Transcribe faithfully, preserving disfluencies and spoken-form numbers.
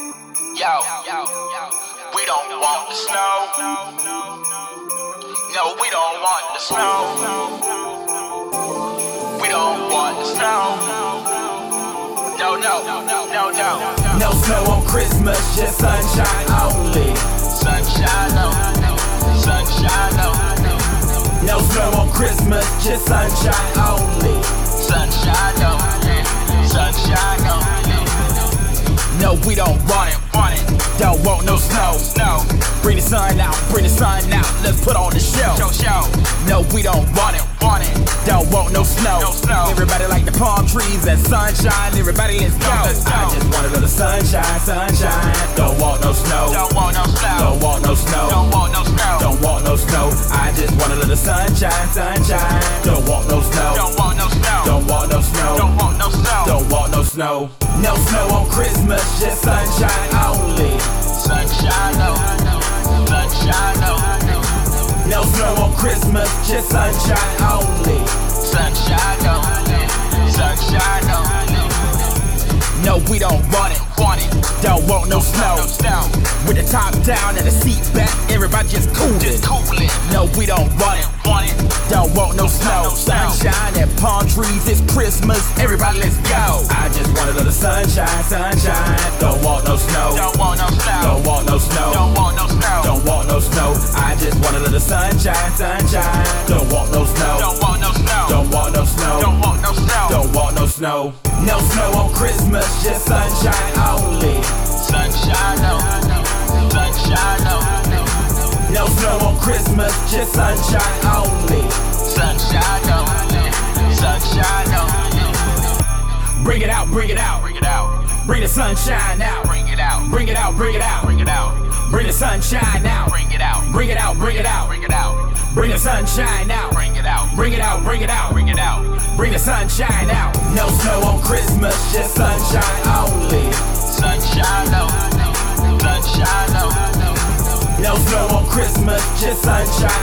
Yo, we don't want the snow. No, we don't want the snow. We don't want the snow. No, no, no, no, no. No snow on Christmas, just sunshine only. Sunshine, no, sunshine, no. No snow on Christmas, just sunshine only. Sunshine, no, sunshine, no. No, we don't want it, want it. Don't want no snow. No, Bring the sun out, bring the sun out. Let's put on the show. show, show. No, we don't want it, Want it? don't want no snow. No snow. Everybody like the palm trees and sunshine. Everybody let's go. Let's go. I just want a little sunshine, sunshine. Don't want no snow. Don't want no snow. Don't want no snow. Don't want no snow. Don't want no snow. I just want a little sunshine, sunshine. Don't want no snow. Don't want no snow. Don't want no snow. Don't want no snow. Don't want no snow. No snow on Christmas, just sunshine only. Sunshine, no. Sunshine, no. No snow on Christmas, just sunshine only. Sunshine, no. Sunshine, no. No, we don't want it. Want it? Don't want no snow. No snow. With the top down and the seat back, everybody just coolin'. Just coolin'. No, we don't want it. Want it? Don't want no snow. No snow. Sunshine and palm trees, it's Christmas. Everybody let's go. I just want a little sunshine, sunshine. Don't want no snow. Don't want no snow. Don't want no snow. Don't want no snow. Don't want no snow. I just want a little sunshine, sunshine. Don't want no snow. Don't want no snow. Don't want no snow. Don't want no snow. Don't want no snow. No snow on Christmas, just sunshine only. Sunshine, no. Sunshine, no. No snow on Christmas, just sunshine only. Sunshine, no. Sunshine, no. Bring it out, bring it out. Bring it out. Bring the sunshine out. Bring it out. Bring it out, bring it out. Bring it out. Bring the sunshine out. Bring it out. Bring it out, bring it out. Bring it out. Bring the sunshine out. Bring it out. Bring it out, bring it out. Bring it out. Bring the sunshine out. No snow on Christmas, just sunshine only. Sunshine, no. Sunshine, no. No snow on Christmas, just sunshine